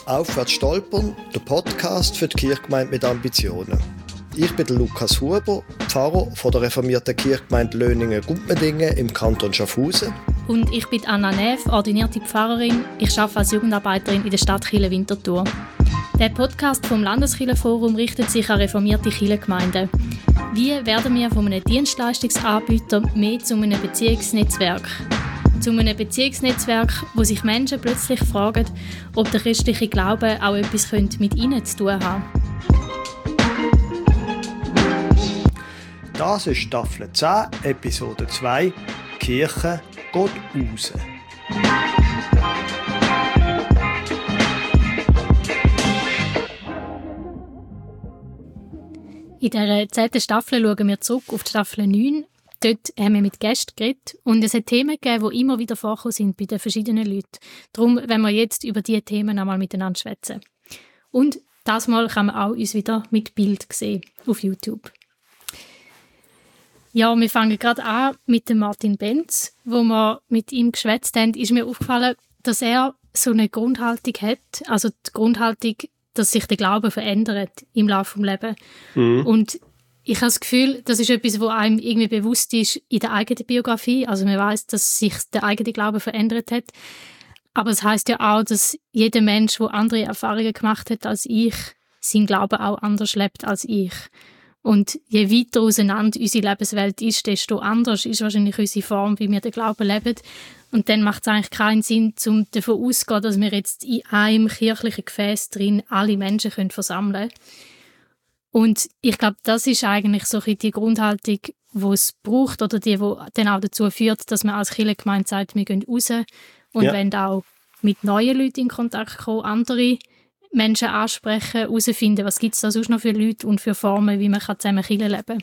Aufwärts stolpern, der Podcast für die Kirchgemeinde mit Ambitionen. Ich bin Lukas Huber, Pfarrer von der reformierten Kirchgemeinde Löningen-Gumpendingen im Kanton Schaffhausen. Und ich bin Anna Neff, ordinierte Pfarrerin. Ich arbeite als Jugendarbeiterin in der Stadt Chile-Winterthur. Der Podcast vom Landeskirchenforum richtet sich an reformierte Kirchengemeinden. Wie werden wir von einem Dienstleistungsanbieter mehr zu einem Beziehungsnetzwerk? Zu einem Beziehungsnetzwerk, wo sich Menschen plötzlich fragen, ob der christliche Glaube auch etwas mit ihnen zu tun hat. Das ist Staffel 10, Episode 2, Kirche geht raus. In dieser 10. Staffel schauen wir zurück auf die Staffel 9. Dort haben wir mit Gästen geredet und es hat Themen gegeben, die immer wieder vorgekommen sind bei den verschiedenen Leuten. Darum wollen wir jetzt über diese Themen einmal miteinander schwätzen. Und das Mal kann man auch uns wieder mit Bild sehen auf YouTube. Ja, wir fangen gerade an mit dem Martin Benz. Wo wir mit ihm geschwätzt haben, ist mir aufgefallen, dass er so eine Grundhaltung hat, also die Grundhaltung, dass sich der Glaube verändert im Laufe des Lebens. Und ich habe das Gefühl, das ist etwas, was einem irgendwie bewusst ist in der eigenen Biografie. Also man weiß, dass sich der eigene Glaube verändert hat. Aber es heisst ja auch, dass jeder Mensch, der andere Erfahrungen gemacht hat als ich, sein Glaube auch anders lebt als ich. Und je weiter auseinander unsere Lebenswelt ist, desto anders ist wahrscheinlich unsere Form, wie wir den Glauben leben. Und dann macht es eigentlich keinen Sinn, um davon auszugehen, dass wir jetzt in einem kirchlichen Gefäß drin alle Menschen versammeln können. Und ich glaube, das ist eigentlich so die Grundhaltung, die es braucht oder die dann auch dazu führt, dass man als Kirchengemeinde sagt, wir gehen raus und wollen auch mit neuen Leuten in Kontakt kommen, andere Menschen ansprechen, herausfinden, was gibt es da sonst noch für Leute und für Formen, wie man zusammen Kirche leben kann.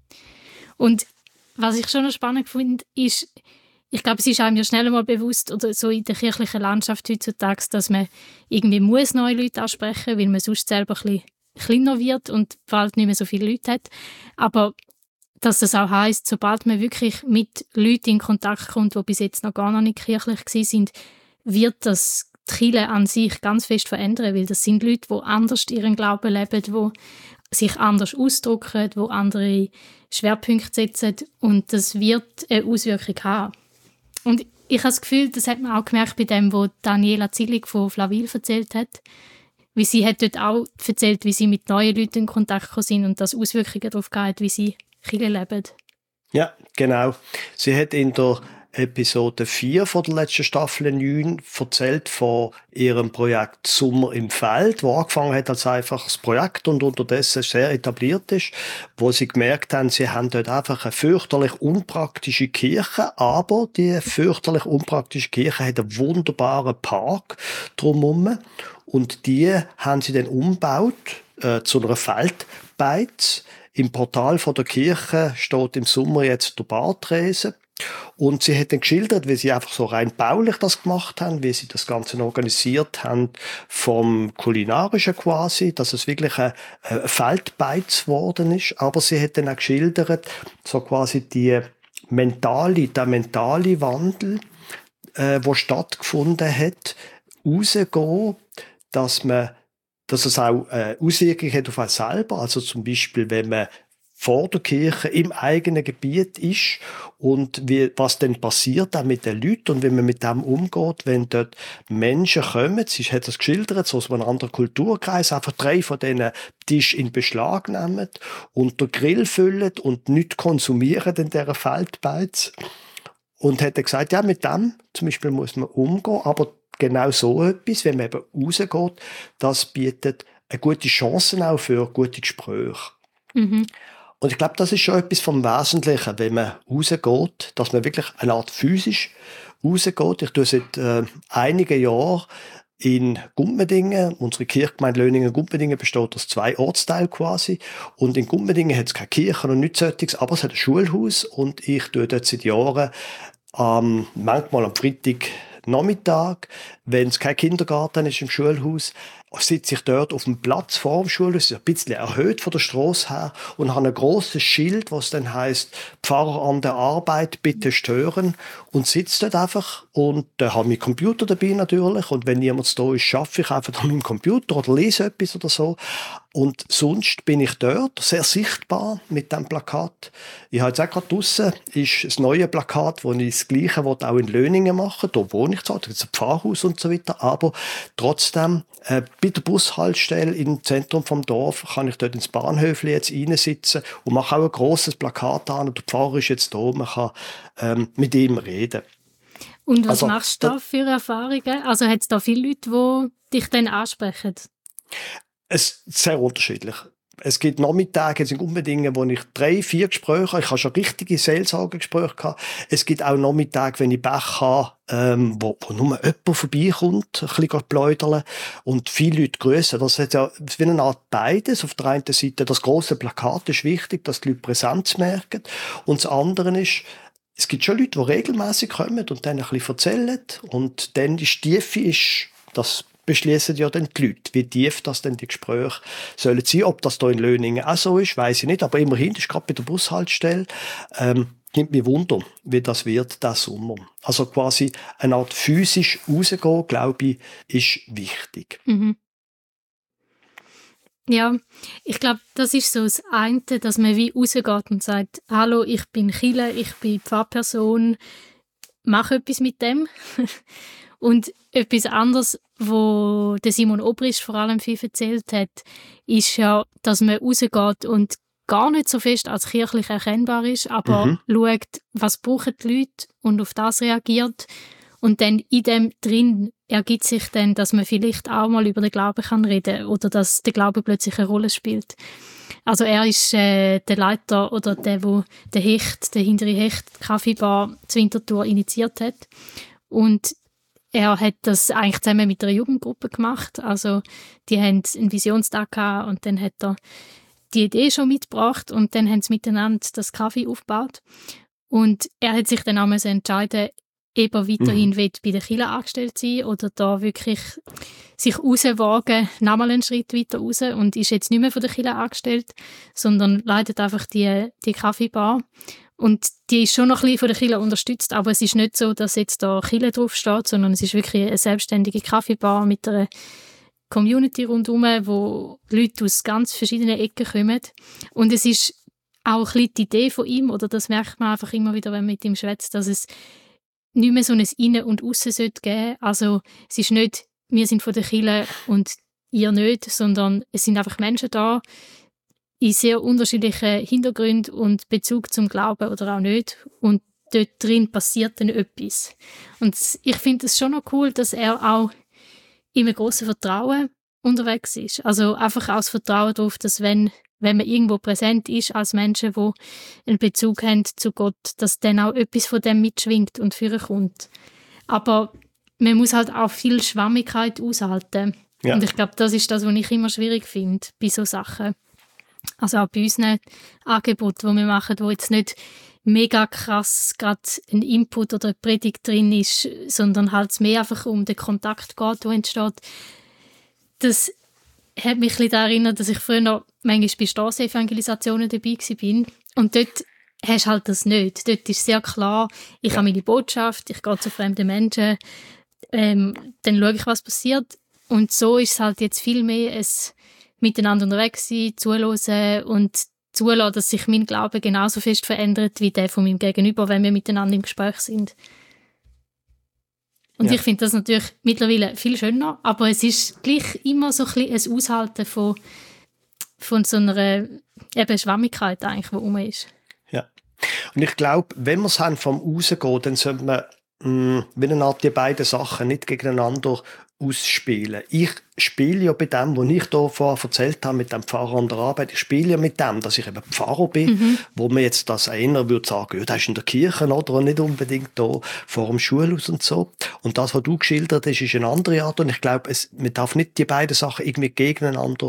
Und was ich schon noch spannend finde, ist, ich glaube, es ist einem ja schnell mal bewusst, oder so in der kirchlichen Landschaft heutzutage, dass man irgendwie muss neue Leute ansprechen, weil man sonst selber ein bisschen kleiner wird und bald nicht mehr so viele Leute hat. Aber dass das auch heisst, sobald man wirklich mit Leuten in Kontakt kommt, die bis jetzt noch gar nicht kirchlich waren, wird das die Kirche an sich ganz fest verändern, weil das sind Leute, die anders ihren Glauben leben, die sich anders ausdrücken, die andere Schwerpunkte setzen und das wird eine Auswirkung haben. Und ich habe das Gefühl, das hat man auch gemerkt bei dem, was Daniela Zillig von Flawil erzählt hat. Wie sie hat dort auch erzählt, wie sie mit neuen Leuten in Kontakt gekommen sind und das Auswirkungen darauf gehabt, wie sie Kirche leben. Ja, genau. Sie hat in der Episode 4 von der letzten Staffel 9 erzählt von ihrem Projekt Sommer im Feld, wo angefangen hat als einfaches Projekt und unterdessen sehr etabliert ist, wo sie gemerkt haben, sie haben dort einfach eine fürchterlich unpraktische Kirche, aber die fürchterlich unpraktische Kirche hat einen wunderbaren Park drumherum und die haben sie dann umgebaut zu einer Feldbeiz. Im Portal von der Kirche steht im Sommer jetzt der Bartresen. Und sie hat dann geschildert, wie sie einfach so rein baulich das gemacht haben, wie sie das Ganze organisiert haben, vom Kulinarischen quasi, dass es wirklich ein Feldbeiz geworden ist. Aber sie hat dann auch geschildert, so quasi der mentale Wandel, wo stattgefunden hat, rausgehen, dass es auch Auswirkungen hat auf einen selber. Also zum Beispiel, wenn man vor der Kirche im eigenen Gebiet ist und was dann passiert auch mit den Leuten und wie man mit dem umgeht, wenn dort Menschen kommen, sie hat das geschildert, so aus einem anderen Kulturkreis, einfach 3 von diesen Tisch in Beschlag nehmen und den Grill füllen und nichts konsumieren in dieser Feldbeiz. Und hat dann gesagt, ja, mit dem zum Beispiel muss man umgehen, aber genau so etwas, wenn man eben rausgeht, das bietet eine gute Chance auch für gute Gespräche. Mhm. Und ich glaube, das ist schon etwas vom Wesentlichen, wenn man rausgeht, dass man wirklich eine Art physisch rausgeht. Ich tue seit einigen Jahren in Gumpendingen, unsere Kirchgemeinde Löningen-Gumpendingen besteht aus 2 Ortsteilen quasi. Und in Gumpendingen hat es keine Kirche und nichts solches, aber es hat ein Schulhaus und ich tue dort seit Jahren manchmal am Freitagnachmittag, wenn es kein Kindergarten ist im Schulhaus, sitze ich dort auf dem Platz vor dem Schulhaus, ein bisschen erhöht von der Strasse her, und habe ein grosses Schild, was dann heisst, Pfarrer an der Arbeit, bitte stören, und sitze dort einfach und habe meinen Computer dabei natürlich, und wenn niemand da ist, arbeite ich einfach an meinem Computer oder lese etwas oder so. Und sonst bin ich dort, sehr sichtbar mit diesem Plakat. Ich habe jetzt auch gerade draussen ist das neue Plakat, wo ich das Gleiche will, auch in Löningen machen. Da wohne ich zwar, da gibt es ein Pfarrhaus und so weiter, aber trotzdem, bei der Bushaltestelle im Zentrum vom Dorf kann ich dort ins Bahnhöfli jetzt reinsitzen und mache auch ein grosses Plakat an. Und der Pfarrer ist jetzt da, man kann mit ihm reden. Und was machst du da für Erfahrungen? Also hat es da viele Leute, die dich dann ansprechen? Es ist sehr unterschiedlich. Es gibt Nachmittage, jetzt in Gumpendingen, wo ich 3-4 Gespräche habe. Ich habe schon richtige Seelsorgegespräche gehabt. Es gibt auch Nachmittage, wenn ich Pech habe, wo nur jemand vorbeikommt, ein bisschen pläudern und viele Leute grüßen. Das ist ja wie eine Art beides. Auf der einen Seite, das grosse Plakat ist wichtig, dass die Leute Präsenz merken. Und das andere ist, es gibt schon Leute, die regelmäßig kommen und dann ein bisschen erzählen. Und dann die Tiefe ist, das beschließen ja dann die Leute, wie tief das denn die Gespräche sollen sein. Ob das hier in Löningen auch so ist, weiss ich nicht. Aber immerhin, das ist gerade bei der Bushaltestelle, nimmt mich Wunder, wie das wird, diesen Sommer. Also quasi eine Art physisch rausgehen, glaube ich, ist wichtig. Mhm. Ja, ich glaube, das ist so das eine, dass man wie rausgeht und sagt, hallo, ich bin Chile, ich bin Pfarrperson, mach etwas mit dem. Und etwas anderes, wo der Simon Obrist vor allem viel erzählt hat, ist ja, dass man rausgeht und gar nicht so fest als kirchlich erkennbar ist, aber schaut, was brauchen die Leute und auf das reagiert. Und dann in dem drin ergibt sich dann, dass man vielleicht auch mal über den Glauben kann reden oder dass der Glaube plötzlich eine Rolle spielt. Also er ist der Leiter oder der hintere Hecht Kaffeebar zur Winterthur initiiert hat. Und er hat das eigentlich zusammen mit einer Jugendgruppe gemacht. Also die haben einen Visionstag gehabt und dann hat er die Idee schon mitgebracht und dann haben sie miteinander das Kaffee aufgebaut. Und er hat sich dann auch entscheiden, ob er weiterhin bei der Kirche angestellt sein oder da wirklich sich rauswagen, nochmal einen Schritt weiter raus und ist jetzt nicht mehr von der Kirche angestellt, sondern leitet einfach die Kaffeebar. Und die ist schon noch ein bisschen von der Kirche unterstützt, aber es ist nicht so, dass jetzt da Kirche draufsteht, sondern es ist wirklich eine selbstständige Kaffeebar mit einer Community rundherum, wo Leute aus ganz verschiedenen Ecken kommen. Und es ist auch ein bisschen die Idee von ihm, oder das merkt man einfach immer wieder, wenn man mit ihm schwätzt, dass es nicht mehr so ein Innen und Aussen sollte geben. Also es ist nicht, wir sind von der Kirche und ihr nicht, sondern es sind einfach Menschen da, in sehr unterschiedlichen Hintergründen und Bezug zum Glauben oder auch nicht. Und dort drin passiert dann etwas. Und ich finde es schon noch cool, dass er auch in einem grossen Vertrauen unterwegs ist. Also einfach auch das Vertrauen darauf, dass wenn man irgendwo präsent ist als Menschen, die einen Bezug haben zu Gott, dass dann auch etwas von dem mitschwingt und vorkommt. Aber man muss halt auch viel Schwammigkeit aushalten. Ja. Und ich glaube, das ist das, was ich immer schwierig finde bei so Sachen. Also auch bei unseren Angeboten, die wir machen, wo jetzt nicht mega krass gerade ein Input oder eine Predigt drin ist, sondern halt mehr einfach um den Kontakt geht, der entsteht. Das hat mich ein bisschen daran erinnert, dass ich früher noch manchmal bei Strassevangelisationen dabei war. Und dort hast du halt das nicht. Dort ist sehr klar, ich habe meine Botschaft, ich gehe zu fremden Menschen, dann schaue ich, was passiert. Und so ist es halt jetzt viel mehr ein miteinander unterwegs sein, zuhören und zulassen, dass sich mein Glaube genauso fest verändert wie der von meinem Gegenüber, wenn wir miteinander im Gespräch sind. Und ich finde das natürlich mittlerweile viel schöner, aber es ist gleich immer so ein bisschen ein Aushalten von so einer Schwammigkeit, eigentlich, die rum ist. Ja. Und ich glaube, wenn wir es haben vom Rausgehen, dann sollte man wie eine Art die beiden Sachen nicht gegeneinander ausspielen. Ich spiele ja bei dem, was ich hier vorher erzählt habe, mit dem Pfarrer an der Arbeit, ich spiele ja mit dem, dass ich eben Pfarrer bin, wo man jetzt das einer würde sagen, ja, das ist in der Kirche oder nicht unbedingt da vor dem Schulhaus und so. Und das, was du geschildert hast, ist eine andere Art. Und ich glaube, man darf nicht die beiden Sachen irgendwie gegeneinander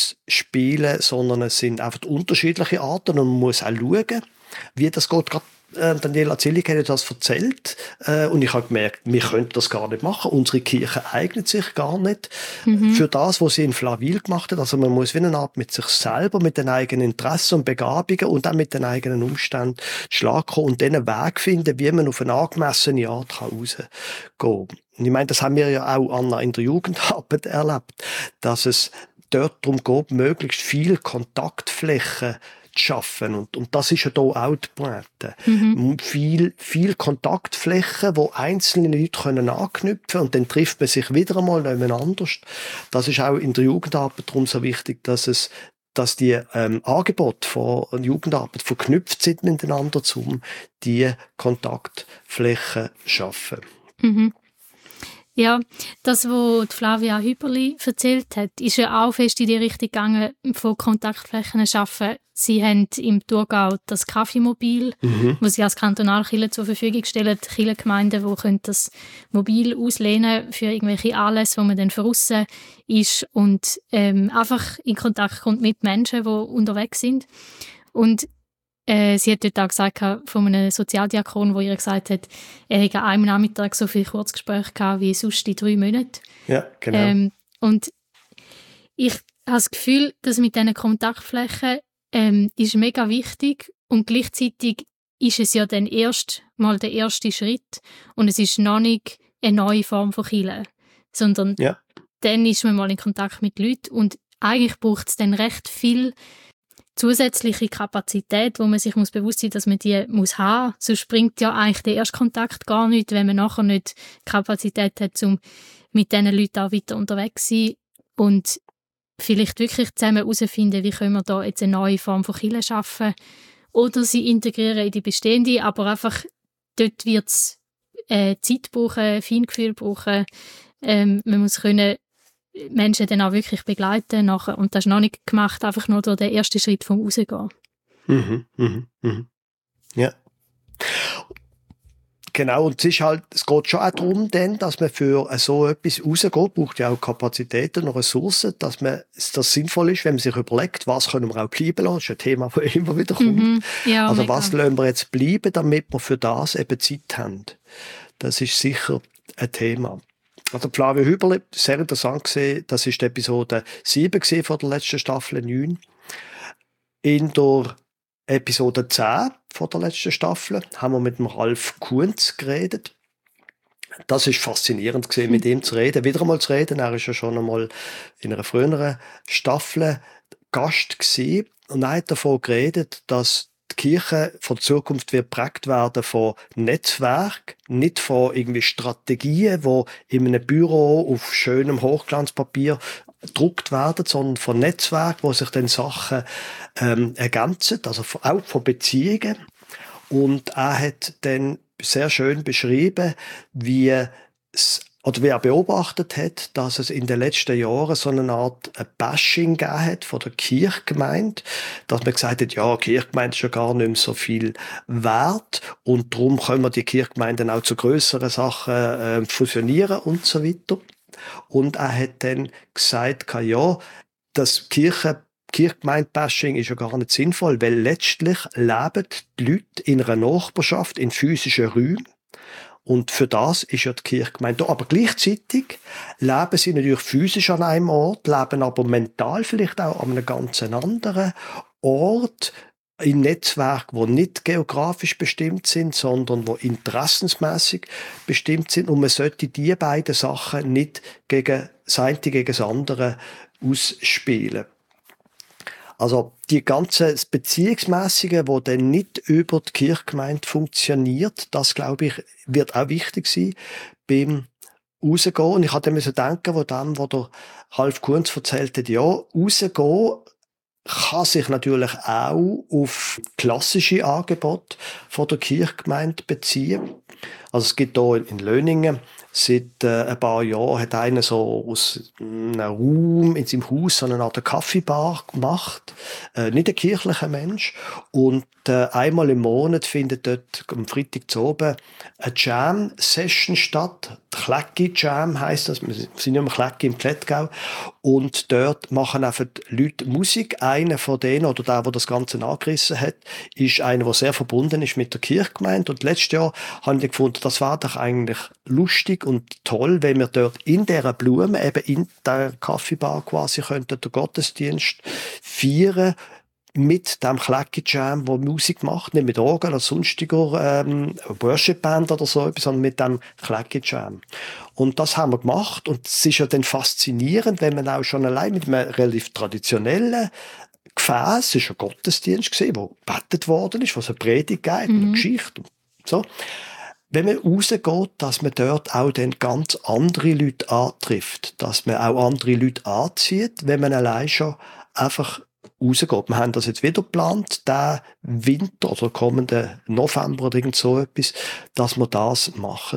ausspielen, sondern es sind einfach unterschiedliche Arten und man muss auch schauen, wie das geht. Gerade Daniela Zillig hat das erzählt und ich habe gemerkt, wir können das gar nicht machen. Unsere Kirche eignet sich gar nicht für das, was sie in Flawil gemacht hat. Also man muss wie eine Art mit sich selber, mit den eigenen Interessen und Begabungen und auch mit den eigenen Umständen Schlag kommen und dann einen Weg finden, wie man auf eine angemessene Art rausgehen kann. Und ich meine, das haben wir ja auch, Anna, in der Jugendarbeit erlebt, dass es dort darum geht, möglichst viel Kontaktflächen zu schaffen. Und das ist ja hier auch die Pointe. Viel Kontaktflächen, wo einzelne Leute können anknüpfen können und dann trifft man sich wieder einmal anders. Das ist auch in der Jugendarbeit darum so wichtig, dass die Angebote von Jugendarbeit verknüpft sind miteinander, um die Kontaktflächen zu schaffen. Ja, das, was Flavia Hüberli erzählt hat, ist ja auch fest in die Richtung gegangen, von Kontaktflächen schaffen. Sie haben im Thurgau das Kaffeemobil, das sie als Kantonalkirche zur Verfügung stellen, Kirchengemeinden, die können das Mobil auslehnen für irgendwelche Anlässe, wo man dann draussen ist und einfach in Kontakt kommt mit Menschen, die unterwegs sind. Und sie hat dort auch gesagt von einem Sozialdiakon, der ihr gesagt hat, er hätte an einem Nachmittag so viel Kurzgespräche gehabt wie sonst in 3 Monaten. Ja, genau. Und ich habe das Gefühl, dass mit diesen Kontaktflächen ist mega wichtig und gleichzeitig ist es ja dann erst mal der erste Schritt und es ist noch nicht eine neue Form von Kirche, sondern dann ist man mal in Kontakt mit Leuten und eigentlich braucht es dann recht viel zusätzliche Kapazität, wo man sich bewusst sein muss, dass man die muss haben. Sonst bringt ja eigentlich der Erstkontakt gar nichts, wenn man nachher nicht Kapazität hat, um mit diesen Leuten auch weiter unterwegs zu sein und vielleicht wirklich zusammen herausfinden, wie können wir da jetzt eine neue Form von Kirche schaffen oder sie integrieren in die bestehende, aber einfach dort wird es Zeit brauchen, Feingefühl brauchen. Man muss können Menschen dann auch wirklich begleiten nachher. Und das ist noch nicht gemacht, einfach nur durch den ersten Schritt vom Rausgehen. Ja. Genau, und es geht schon auch darum, dass man für so etwas rausgeht, braucht ja auch Kapazitäten und Ressourcen, dass das sinnvoll ist, wenn man sich überlegt, was können wir auch bleiben lassen. Das ist ein Thema, das immer wieder kommt. Ja, also mega. was lassen wir jetzt bleiben, damit wir für das eben Zeit haben. Das ist sicher ein Thema. Also Flavia Hüberli, sehr interessant gesehen, das ist die Episode 7 von der letzten Staffel 9. In der Episode 10 von der letzten Staffel haben wir mit dem Ralf Kunz geredet. Das ist faszinierend gewesen, mit ihm zu reden, wieder einmal zu reden. Er ist ja schon einmal in einer früheren Staffel Gast gewesen und er hat davon geredet, dass die Kirche von Zukunft wird geprägt werden von Netzwerk, nicht von irgendwie Strategien, die in einem Büro auf schönem Hochglanzpapier gedruckt werden, sondern von Netzwerken, wo sich dann Sachen ergänzen, also auch von Beziehungen. Und er hat dann sehr schön beschrieben, wie er beobachtet hat, dass es in den letzten Jahren so eine Art Bashing gegeben hat von der Kirchgemeinde, dass man gesagt hat, ja, Kirchgemeinde ist ja gar nicht mehr so viel wert und darum können wir die Kirchgemeinden auch zu grösseren Sachen fusionieren und so weiter. Und er hat dann gesagt, ja, das Kirchgemeinde-Bashing ist ja gar nicht sinnvoll, weil letztlich leben die Leute in einer Nachbarschaft, in physischen Räumen. Und für das ist ja die Kirchgemeinde da. Aber gleichzeitig leben sie natürlich physisch an einem Ort, leben aber mental vielleicht auch an einem ganz anderen Ort, in Netzwerken, die nicht geografisch bestimmt sind, sondern die interessensmässig bestimmt sind. Und man sollte diese beiden Sachen nicht gegen das eine gegen das andere ausspielen. Also die ganze Beziehungsmäßige, wo dann nicht über die Kirchgemeinde funktioniert, das glaube ich, wird auch wichtig sein beim Rausgehen. Und ich hatte mir so denken, wo der Ralf Kunz erzählt hat, ja, rausgehen kann sich natürlich auch auf klassische Angebote von der Kirchgemeinde beziehen. Also es gibt hier in Löningen seit ein paar Jahren hat einer so aus einem Raum in seinem Haus so eine Art Kaffeebar gemacht. Nicht ein kirchlicher Mensch. Und einmal im Monat findet dort am Freitag zu oben eine Jam-Session statt. Klecki-Jam heisst das. Wir sind ja im Klecki im Klettgau. Und dort machen einfach die Leute Musik. Einer von denen, oder der das Ganze angerissen hat, ist einer, der sehr verbunden ist mit der Kirchgemeinde. Und letztes Jahr habe ich gefunden, das war doch eigentlich lustig und toll, wenn wir dort in dieser Blume, eben in der Kaffeebar quasi, könnten den Gottesdienst feiern mit dem Klecki-Jam, wo Musik macht, nicht mit Orgel oder sonstiger Worship-Band oder so etwas, sondern mit dem Klecki-Jam. Und das haben wir gemacht und es ist ja dann faszinierend, wenn man auch schon allein mit einem relativ traditionellen Gefäß, es ist ein Gottesdienst gewesen, wo gebetet worden ist, wo es eine Predigt gibt, eine Geschichte und so. Wenn man rausgeht, dass man dort auch dann ganz andere Leute antrifft, dass man auch andere Leute anzieht, wenn man allein schon einfach rausgeht. Wir haben das jetzt wieder geplant, den Winter oder kommenden November oder irgend so etwas, dass wir das machen.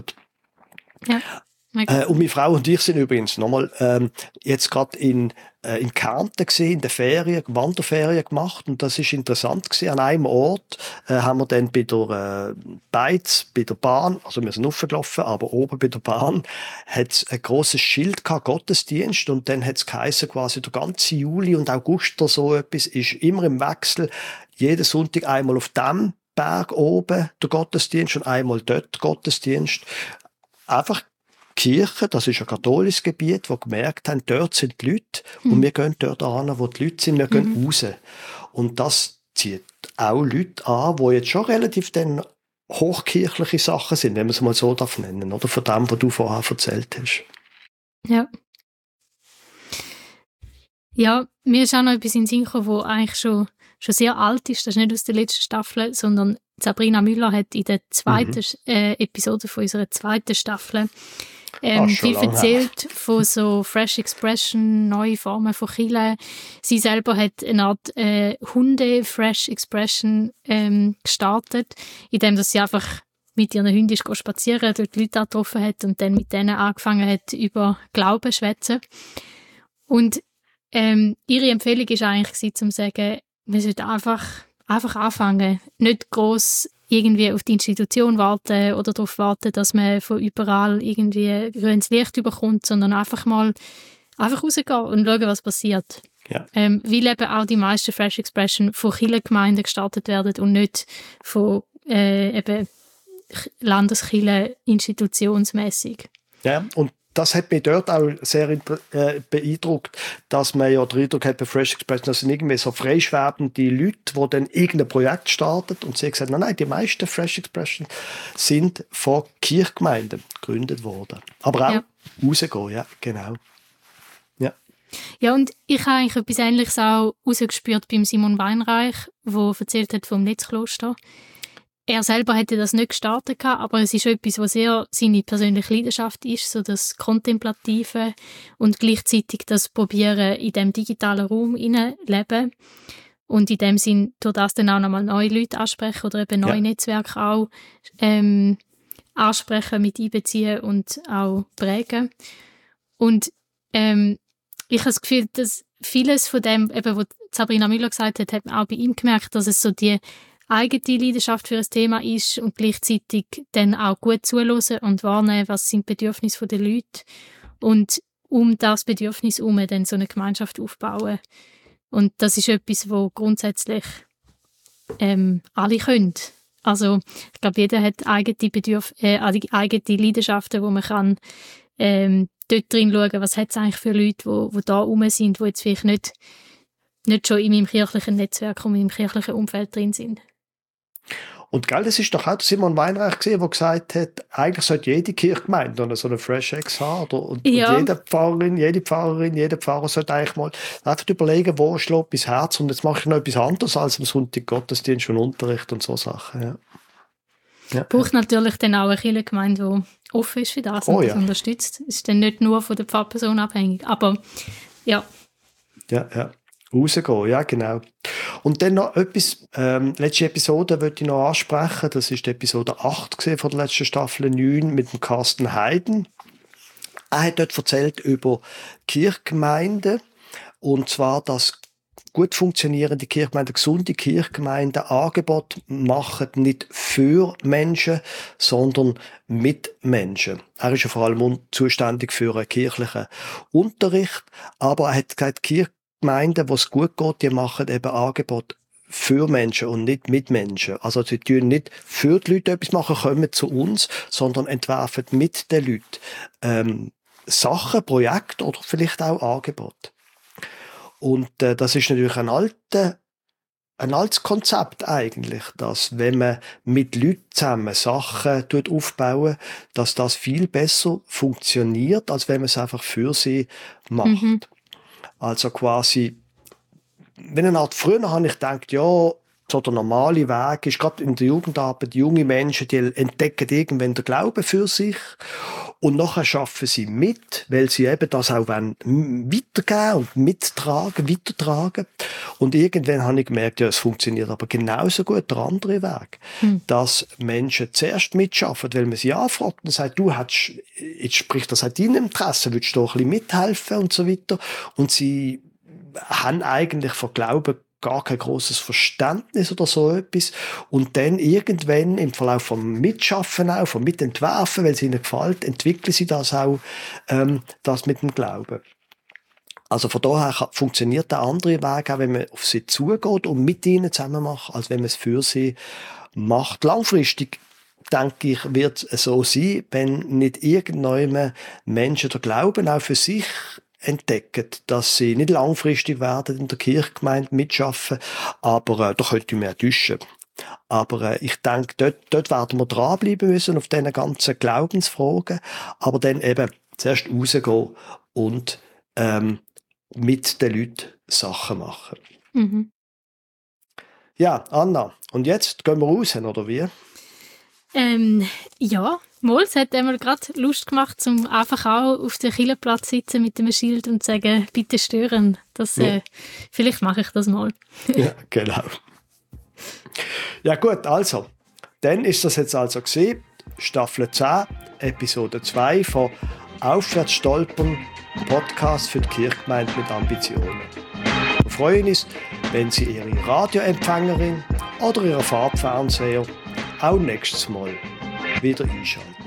Ja. Und meine Frau und ich sind übrigens nochmal jetzt gerade in Kärnten gesehen, in der Ferien, Wanderferien gemacht und das ist interessant gewesen. An einem Ort haben wir dann bei der Beiz, bei der Bahn, also wir sind aufgelaufen, aber oben bei der Bahn hat es ein grosses Schild gehabt, Gottesdienst, und dann hat es geheißen, quasi der ganze Juli und August oder so etwas ist immer im Wechsel, jeden Sonntag einmal auf dem Berg oben der Gottesdienst und einmal dort Gottesdienst. Einfach Kirche, das ist ein katholisches Gebiet, wo gemerkt haben, dort sind die Leute und wir gehen dort an, wo die Leute sind, wir gehen raus. Und das zieht auch Leute an, die jetzt schon relativ dann hochkirchliche Sachen sind, wenn man es mal so darf nennen, oder von dem, was du vorher erzählt hast. Ja. Ja, mir ist auch noch etwas in den Sinn gekommen, wo eigentlich schon sehr alt ist. Das ist nicht aus der letzten Staffel, sondern Sabrina Müller hat in der zweiten Episode von unserer zweiten Staffel viel erzählt von so Fresh Expression, neue Formen von Kirche. Sie selber hat eine Art Hunde-Fresh Expression gestartet, indem sie einfach mit ihren Hunden spazieren, dort die Leute getroffen hat und dann mit denen angefangen hat, über Glauben zu schwätzen. Und ihre Empfehlung war eigentlich, zu sagen, wir sollten einfach anfangen, nicht gross irgendwie auf die Institution warten oder darauf warten, dass man von überall irgendwie grünes Licht bekommt, sondern einfach rausgehen und schauen, was passiert. Ja. Weil eben auch die meisten Fresh Expression von Kirchengemeinden gestartet werden und nicht von eben Landeskirchen institutionsmässig. Ja, und das hat mich dort auch sehr beeindruckt, dass man ja den Eindruck hat bei Fresh Expression, das sind irgendwie so freischwebende Leute, die dann irgendein Projekt starten und sie haben gesagt, nein, die meisten Fresh Expression sind von Kirchgemeinden gegründet worden. Aber auch rausgehen, ja, genau. Ja. Ja, und ich habe eigentlich etwas Ähnliches auch rausgespürt beim Simon Weinreich, der erzählt hat vom Netzkloster. Er selber hätte das nicht gestartet, aber es ist etwas, was sehr seine persönliche Leidenschaft ist, so das Kontemplative und gleichzeitig das Probieren in dem digitalen Raum leben und in dem Sinn durch das dann auch nochmal neue Leute ansprechen oder eben neue Netzwerke auch ansprechen, mit einbeziehen und auch prägen. Und ich habe das Gefühl, dass vieles von dem, eben, was Sabrina Müller gesagt hat, hat man auch bei ihm gemerkt, dass es so die eigene Leidenschaft für ein Thema ist und gleichzeitig dann auch gut zuhören und wahrnehmen, was sind die Bedürfnisse der Leute und um das Bedürfnis herum dann so eine Gemeinschaft aufbauen. Und das ist etwas, wo grundsätzlich alle können. Also ich glaube, jeder hat eigene eigene Leidenschaften, wo man kann dort drin schauen, was hat es eigentlich für Leute, die da herum sind, die jetzt vielleicht nicht schon in meinem kirchlichen Netzwerk und in meinem kirchlichen Umfeld drin sind. Und gell, das ist doch auch Simon Weinreich gesehen, der gesagt hat, eigentlich sollte jede Kirchgemeinde so eine Fresh Ex haben. Und jede Pfarrerin, jeder Pfarrer sollte eigentlich mal einfach überlegen, wo schlägt mein Herz und jetzt mache ich noch etwas anderes als am Sonntag Gottesdienst und Unterricht und so Sachen. Ja. Ja. Braucht natürlich dann auch eine Kirchengemeinde, die offen ist für das und das unterstützt. Es ist dann nicht nur von der Pfarrperson abhängig, aber ja. Ja. Rausgehen, ja genau. Und dann noch etwas, letzte Episode wollte ich noch ansprechen, das ist die Episode 8 von der letzten Staffel 9 mit dem Carsten Heiden. Er hat dort erzählt über Kirchgemeinden, und zwar, dass gut funktionierende Kirchgemeinden, gesunde Kirchgemeinden Angebote machen, nicht für Menschen, sondern mit Menschen. Er ist ja vor allem zuständig für einen kirchlichen Unterricht, aber er hat gesagt, Kirchgemeinden, wo es gut geht, die machen eben Angebote für Menschen und nicht mit Menschen. Also sie tun nicht für die Leute etwas machen, kommen zu uns, sondern entwerfen mit den Leuten Sachen, Projekte oder vielleicht auch Angebote. Und das ist natürlich ein altes Konzept eigentlich, dass wenn man mit Leuten zusammen Sachen aufbauen, dass das viel besser funktioniert, als wenn man es einfach für sie macht. Mhm. Also quasi, wenn eine Art, früher habe ich gedacht, ja, so der normale Weg ist, gerade in der Jugendarbeit, junge Menschen, die entdecken irgendwann den Glauben für sich und nachher schaffen sie mit, weil sie eben das auch weitergeben und weitertragen. Und irgendwann habe ich gemerkt, ja, es funktioniert aber genauso gut der andere Weg, dass Menschen zuerst mitschaffen, weil man sie anfragt und sagt, jetzt spricht das halt deinem Interesse, willst du doch ein bisschen mithelfen und so weiter. Und sie haben eigentlich von Glauben gar kein großes Verständnis oder so etwas. Und dann irgendwann im Verlauf vom Mitschaffen auch, vom Mitentwerfen, weil es ihnen gefällt, entwickeln sie das auch, das mit dem Glauben. Also von daher funktioniert der andere Weg auch, wenn man auf sie zugeht und mit ihnen zusammen macht, als wenn man es für sie macht. Langfristig, denke ich, wird es so sein, wenn nicht irgendwann Menschen den Glauben auch für sich entdecken, dass sie nicht langfristig werden in der Kirchgemeinde mitschaffen, aber da könnte ich mir täuschen. Aber ich denke, dort werden wir dranbleiben müssen auf diesen ganzen Glaubensfragen, aber dann eben zuerst rausgehen und mit den Leuten Sachen machen. Mhm. Ja, Anna, und jetzt gehen wir raus, oder wie? Ja, es hat einmal gerade Lust gemacht, um einfach auch auf dem Kirchenplatz zu sitzen mit einem Schild und zu sagen, bitte stören. Vielleicht mache ich das mal. Ja, genau. Ja gut, also, dann ist das jetzt also gewesen, Staffel 10, Episode 2 von Aufwärts stolpern, Podcast für die Kirchgemeinde mit Ambitionen. Wir freuen uns, wenn Sie Ihre Radioempfängerin oder Ihren Farbfernseher auch nächstes Mal wieder einschalten.